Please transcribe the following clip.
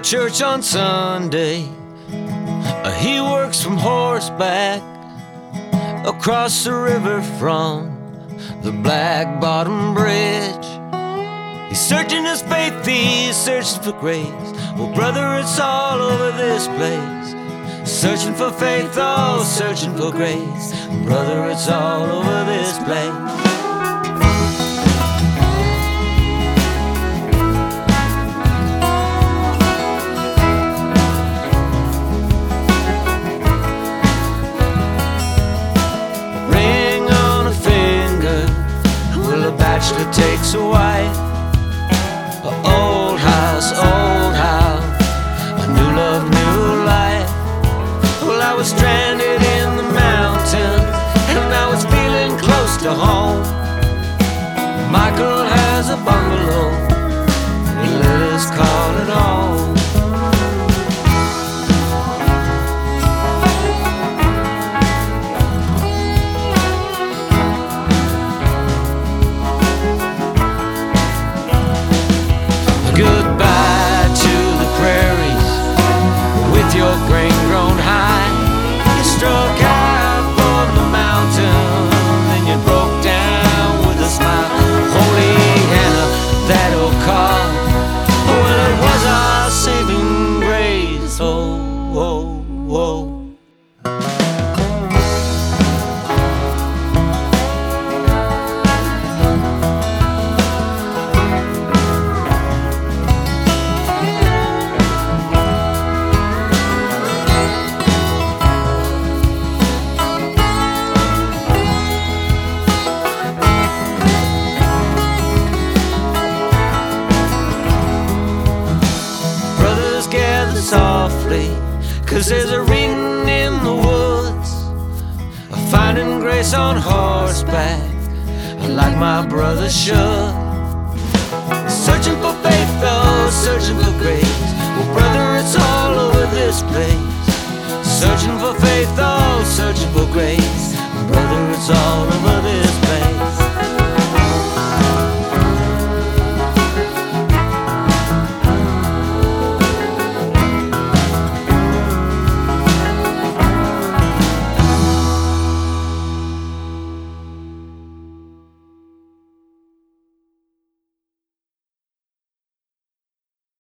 church on Sunday. He works from horseback across the river from the Black Bottom Bridge. He's searching his faith, he's searching for grace. Well, brother, it's all over this place. Searching for faith, oh, searching for grace. Brother, it's all over this place. Bachelor takes a wife, a old house, a new love, new life. Well, I was stranded in the mountains, and I was feeling close to home. Michael has a bungalow, and let us call it home. Goodbye to the prairies with your grain grown high. You struck out from the mountain, then you broke down with a smile. Holy Hannah, that old car, well, it was our saving grace. Oh, oh, oh. Softly, 'cause there's a reading in the woods, a finding grace on horseback, like my brother should. Searching for faith, though, searching for grace.